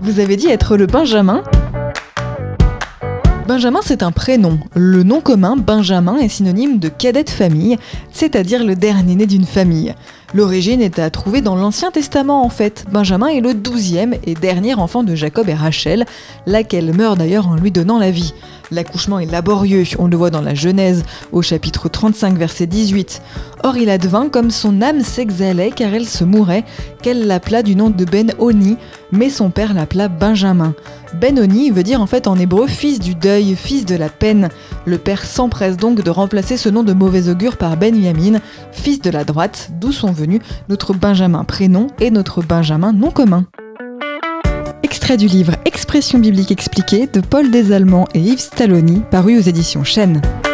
Vous avez dit être le Benjamin ? Benjamin, c'est un prénom. Le nom commun, Benjamin, est synonyme de cadet de famille, c'est-à-dire le dernier-né d'une famille. L'origine est à trouver dans l'Ancien Testament en fait. Benjamin est le 12e et dernier enfant de Jacob et Rachel, laquelle meurt d'ailleurs en lui donnant la vie. L'accouchement est laborieux, on le voit dans la Genèse, au chapitre 35, verset 18. Or il advint comme son âme s'exhalait car elle se mourait, qu'elle l'appela du nom de Ben-Oni, mais son père l'appela Benjamin. Ben-Oni veut dire en fait en hébreu fils du deuil, fils de la peine. Le père s'empresse donc de remplacer ce nom de mauvais augure par Ben-Yamin, fils de la droite, d'où sont venus notre Benjamin prénom et notre Benjamin nom commun. Extrait du livre Expressions bibliques expliquées de Paul Desallemands et Yves Stalloni, paru aux éditions Chênes.